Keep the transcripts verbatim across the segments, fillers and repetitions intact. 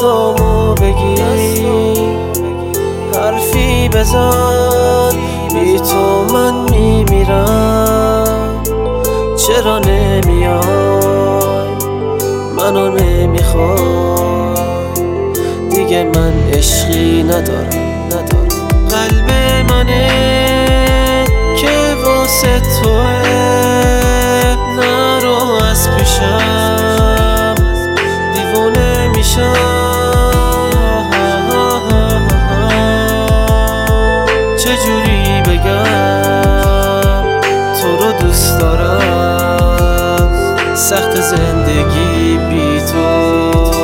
دستامو بگیر، حرفی بزن، بی تو من میمیرم. چرا نمیای، منو نمیخوای، دیگه من عشقی ندارم ندارم. قلب منه که واسه توه، نرو از پیشم، دیوونه میشم. چجوری بگم تو رو دوست دارم، سخت زندگی بی تو.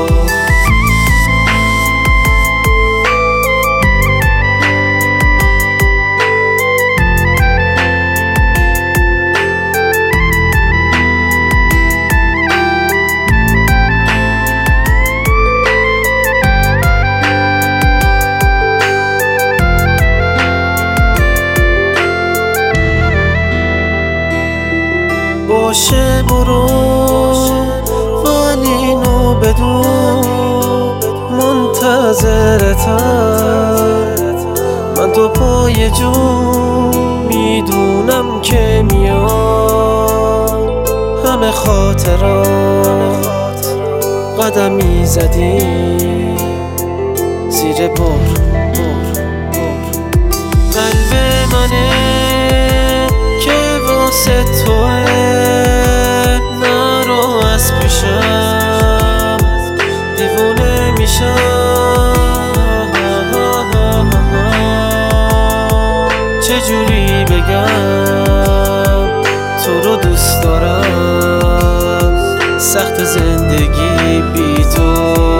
باشه برو، ولی اینو بدون منتظرتم. من تو پای جون میدونم که میام. همه خاطرات قدم میزدی زیر بار. قلب منه که واسه توه، نرو از پیشم، دیوونه میشم. چجوری بگم تو رو دوست دارم، سخت زندگی بی تو.